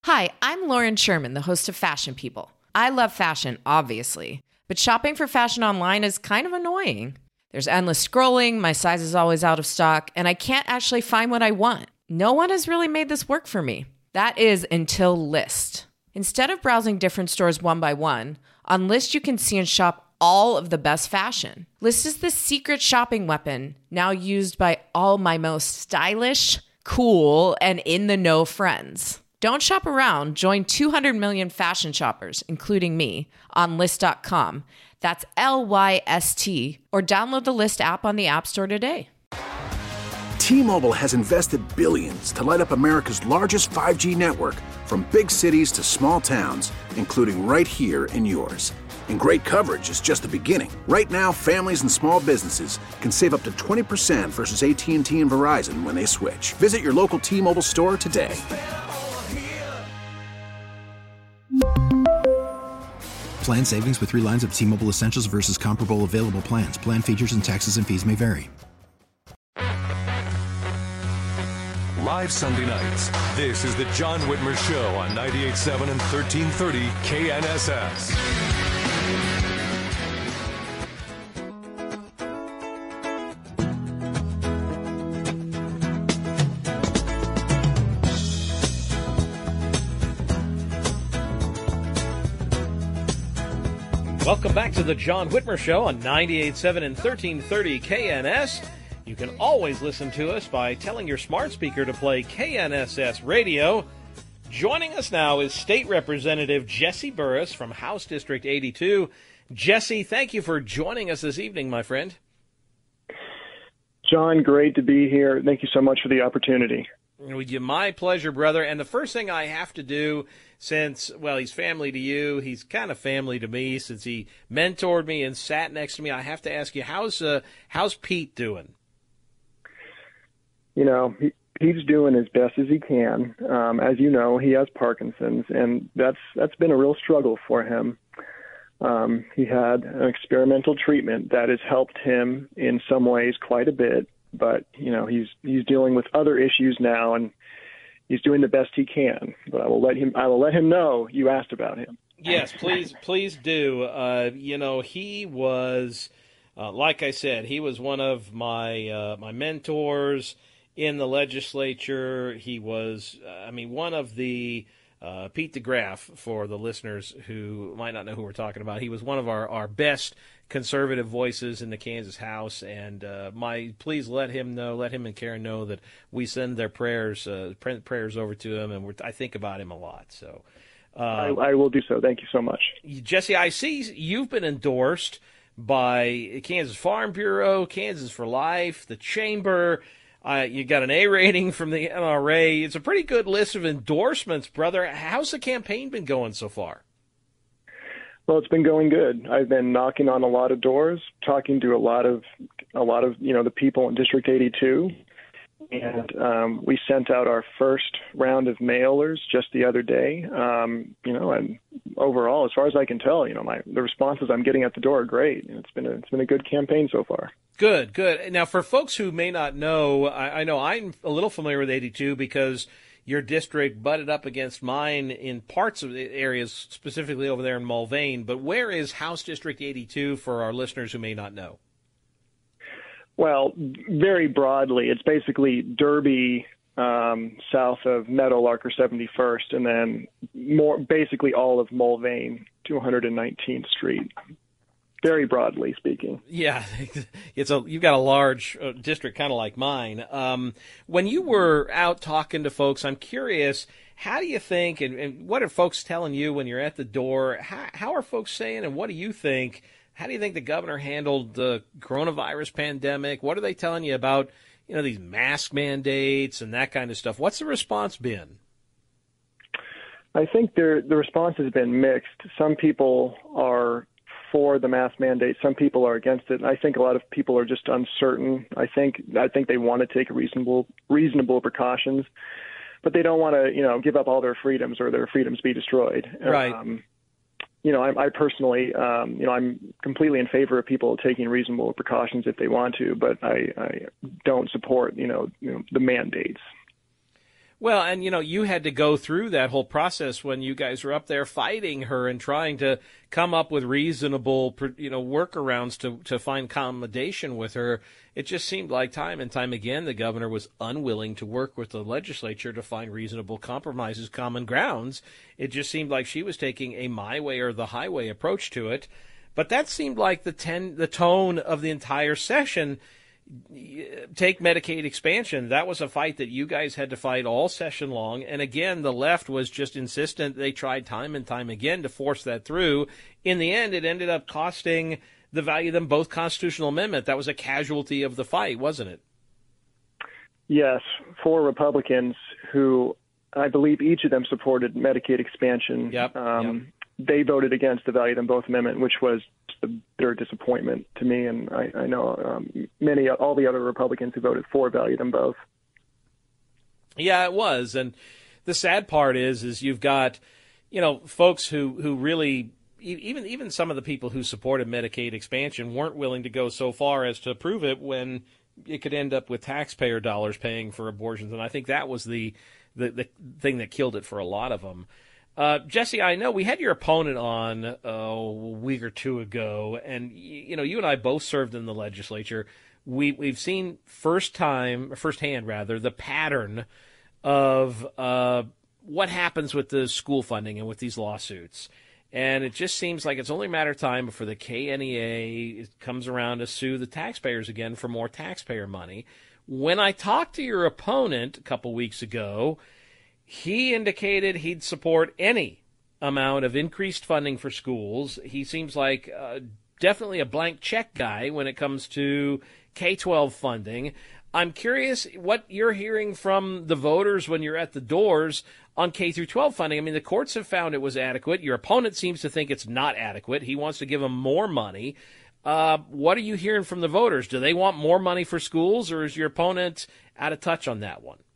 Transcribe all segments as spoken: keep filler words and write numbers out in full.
Hi, I'm Lauren Sherman, the host of Fashion People. I love fashion, obviously, but shopping for fashion online is kind of annoying. There's endless scrolling, my size is always out of stock, and I can't actually find what I want. No one has really made this work for me. That is until Lyst. Instead of browsing different stores one by one, on Lyst you can see and shop all of the best fashion. Lyst is the secret shopping weapon now used by all my most stylish, cool, and in-the-know friends. Don't shop around. Join two hundred million fashion shoppers, including me, on Lyst dot com. That's L Y S T, or download the Lyst app on the App Store today. T-Mobile has invested billions to light up America's largest five G network, from big cities to small towns, including right here in yours. And great coverage is just the beginning. Right now, families and small businesses can save up to twenty percent versus A T and T and Verizon when they switch. Visit your local T-Mobile store today. Plan savings with three lines of T-Mobile Essentials versus comparable available plans. Plan features and taxes and fees may vary. Live Sunday nights, this is the John Whitmer Show on ninety-eight point seven and thirteen thirty K N S S. Welcome back to the John Whitmer Show on ninety-eight point seven and thirteen thirty K N S. You can always listen to us by telling your smart speaker to play K N S S Radio. Joining us now is State Representative Jesse Burris from House District eighty-two. Jesse, thank you for joining us this evening, my friend. John, great to be here. Thank you so much for the opportunity. My pleasure, brother. And the first thing I have to do, since, well, he's family to you, he's kind of family to me, since he mentored me and sat next to me, I have to ask you, how's uh, how's Pete doing? You know, he, he's doing as best as he can. Um, as you know, he has Parkinson's, and that's that's been a real struggle for him. Um, he had an experimental treatment that has helped him in some ways quite a bit. But, you know, he's he's dealing with other issues now, and he's doing the best he can. But I will let him I will let him know you asked about him. Yes, please, please do. Uh, you know, he was, uh, like I said, he was one of my uh, my mentors in the legislature. He was, uh, I mean, one of the uh, Pete DeGraff, for the listeners who might not know who we're talking about. He was one of our, our best conservative voices in the Kansas House, and uh, my please let him know, let him and Karen know that we send their prayers uh, prayers over to him, and we're, I think about him a lot. So uh, I, I will do so. Thank you so much, Jesse. I see you've been endorsed by Kansas Farm Bureau, Kansas for Life, the Chamber. Uh, you got an A rating from the N R A. It's a pretty good list of endorsements, brother. How's the campaign been going so far? Well, it's been going good. I've been knocking on a lot of doors, talking to a lot of, a lot of, you know, the people in District eighty-two. And um, we sent out our first round of mailers just the other day. Um, you know, and overall, as far as I can tell, you know, my the responses I'm getting at the door are great. It's been a, it's been a good campaign so far. Good, good. Now, for folks who may not know, I, I know I'm a little familiar with eighty-two because your district butted up against mine in parts of the areas, specifically over there in Mulvane. But where is House District eighty-two for our listeners who may not know? Well, very broadly, it's basically Derby um, south of Meadowlark or seventy-first, and then more basically all of Mulvane to one hundred nineteenth Street. Very broadly speaking. Yeah, it's a you've got a large uh, district, kind of like mine. Um, when you were out talking to folks, I'm curious, how do you think, and, and what are folks telling you when you're at the door? How, how are folks saying, and what do you think? How do you think the governor handled the coronavirus pandemic? What are they telling you about, you know, these mask mandates and that kind of stuff? What's the response been? I think there, the response has been mixed. Some people are for the mask mandate. Some people are against it. I think a lot of people are just uncertain. I think I think they want to take reasonable reasonable precautions, but they don't want to, you know, give up all their freedoms or their freedoms be destroyed. Right. Um, you know, I, I personally, um, you know, I'm completely in favor of people taking reasonable precautions if they want to, but I, I don't support, you know, you know, the mandates. Well, and, you know, you had to go through that whole process when you guys were up there fighting her and trying to come up with reasonable, you know, workarounds to, to find accommodation with her. It just seemed like time and time again the governor was unwilling to work with the legislature to find reasonable compromises, common grounds. It just seemed like she was taking a my way or the highway approach to it. But that seemed like the ten, the tone of the entire session. Take Medicaid expansion. That was a fight that you guys had to fight all session long. And again, the left was just insistent. They tried time and time again to force that through. In the end, it ended up costing the value of them both constitutional amendment. That was a casualty of the fight, wasn't it? Yes, four Republicans who I believe each of them supported Medicaid expansion. Yep, um, yep. They voted against the value of them both amendment, which was a bitter disappointment to me. And I, I know um, many, all the other Republicans who voted for value them both. Yeah, it was. And the sad part is, is you've got, you know, folks who, who really, even, even some of the people who supported Medicaid expansion weren't willing to go so far as to approve it when it could end up with taxpayer dollars paying for abortions. And I think that was the, the, the thing that killed it for a lot of them. Uh, Jesse, I know we had your opponent on uh, a week or two ago, and you know you and I both served in the legislature. We we've seen first time, firsthand rather, the pattern of uh, what happens with the school funding and with these lawsuits, and it just seems like it's only a matter of time before the K N E A comes around to sue the taxpayers again for more taxpayer money. When I talked to your opponent a couple weeks ago, he indicated he'd support any amount of increased funding for schools. He seems like uh, definitely a blank check guy when it comes to K twelve funding. I'm curious what you're hearing from the voters when you're at the doors on K through twelve funding. I mean, the courts have found it was adequate. Your opponent seems to think it's not adequate. He wants to give them more money. Uh, what are you hearing from the voters? Do they want more money for schools, or is your opponent out of touch on that one?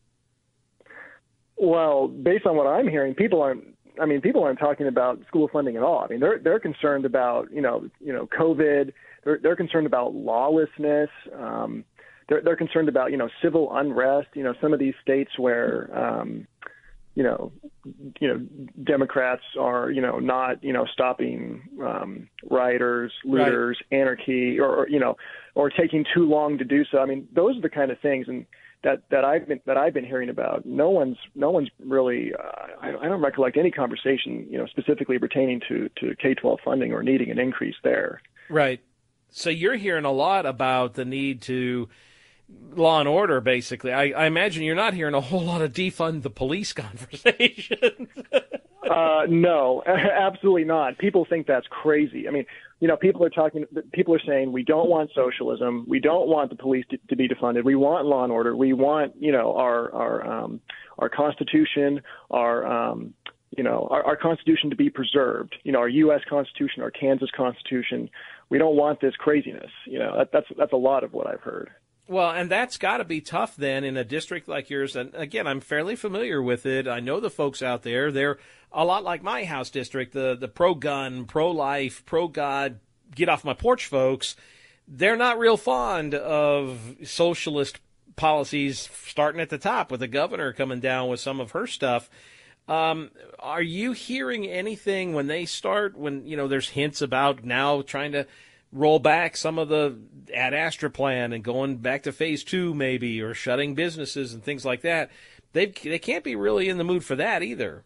Well, based on what I'm hearing, people aren't. I mean, people aren't talking about school funding at all. I mean, they're they're concerned about you know you know COVID. They're they're concerned about lawlessness. Um, they're they're concerned about you know civil unrest. You know, some of these states where um, you know you know Democrats are you know not you know stopping um, rioters, looters, right. anarchy, or, or you know or taking too long to do so. I mean, those are the kind of things and. That, that I've been that I've been hearing about. No one's no one's really. Uh, I, I don't recollect any conversation, you know, specifically pertaining to, to K twelve funding or needing an increase there. Right. So you're hearing a lot about the need to law and order. Basically, I, I imagine you're not hearing a whole lot of defund the police conversations. uh, no, absolutely not. People think that's crazy. I mean. You know, people are talking, people are saying we don't want socialism. We don't want the police to, to be defunded. We want law and order. We want, you know, our, our, um, our Constitution, our, um, you know, our, our Constitution to be preserved, you know, our U S Constitution, our Kansas Constitution. We don't want this craziness. You know, that, that's, that's a lot of what I've heard. Well, and that's got to be tough then in a district like yours. And again, I'm fairly familiar with it. I know the folks out there. They're a lot like my house district, the the pro-gun, pro-life, pro-God, get off my porch folks. They're not real fond of socialist policies starting at the top with the governor coming down with some of her stuff. Um, are you hearing anything when they start, when, you know, there's hints about now trying to roll back some of the Ad Astra plan and going back to phase two maybe, or shutting businesses and things like that? They they can't be really in the mood for that either.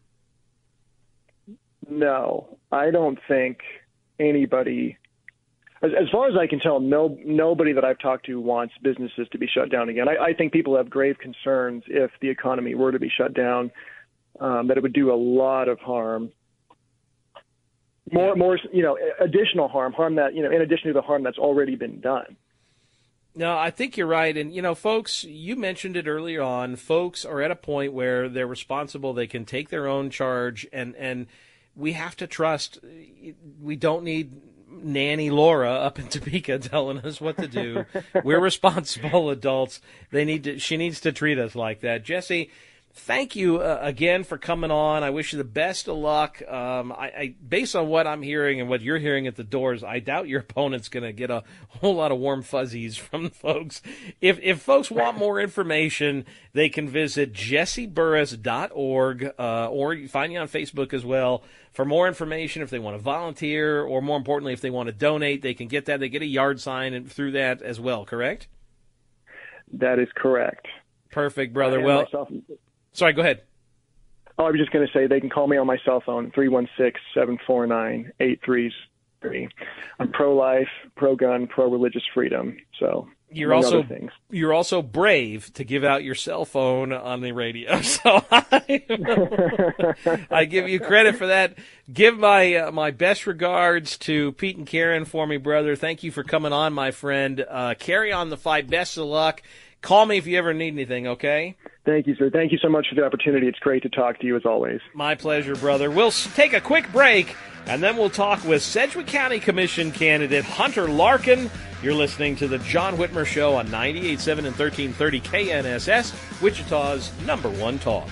No, I don't think anybody, as, as far as I can tell, no nobody that I've talked to wants businesses to be shut down again. I, I think people have grave concerns if the economy were to be shut down, um, that it would do a lot of harm. More, more, you know, additional harm, harm that, you know, in addition to the harm that's already been done. No, I think you're right. And, you know, folks, you mentioned it earlier on, folks are at a point where they're responsible. They can take their own charge, and, and we have to trust. We don't need Nanny Laura up in Topeka telling us what to do. We're responsible adults. They need to, she needs to treat us like that. Jesse, thank you uh, again for coming on. I wish you the best of luck. Um, I, I, based on what I'm hearing and what you're hearing at the doors, I doubt your opponent's going to get a whole lot of warm fuzzies from folks. If if folks want more information, they can visit jesse burris dot org uh, or you find you on Facebook as well. For more information, if they want to volunteer, or more importantly, if they want to donate, they can get that. They get a yard sign and through that as well, correct? That is correct. Perfect, brother. And well, myself, sorry, go ahead. oh, I was just going to say they can call me on my cell phone, three one six, seven four nine, eight three three. I'm pro-life, pro-gun, pro-religious freedom. So you're also you're also brave to give out your cell phone on the radio. So I, I give you credit for that. Give my uh, my best regards to Pete and Karen for me, brother. Thank you for coming on, my friend. Uh, carry on the fight. Best of luck. Call me if you ever need anything, okay? Thank you, sir. Thank you so much for the opportunity. It's great to talk to you as always. My pleasure, brother. We'll take a quick break, and then we'll talk with Sedgwick County Commission candidate Hunter Larkin. You're listening to the John Whitmer Show on ninety-eight point seven and thirteen thirty K N S S, Wichita's number one talk.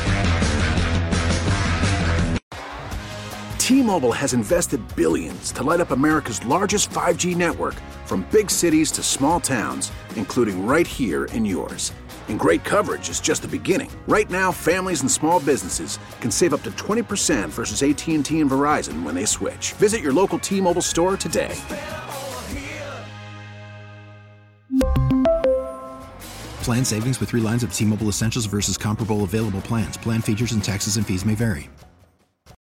T-Mobile has invested billions to light up America's largest five G network, from big cities to small towns, including right here in yours. And great coverage is just the beginning. Right now, families and small businesses can save up to twenty percent versus A T and T and Verizon when they switch. Visit your local T-Mobile store today. Plan savings with three lines of T-Mobile Essentials versus comparable available plans. Plan features and taxes and fees may vary.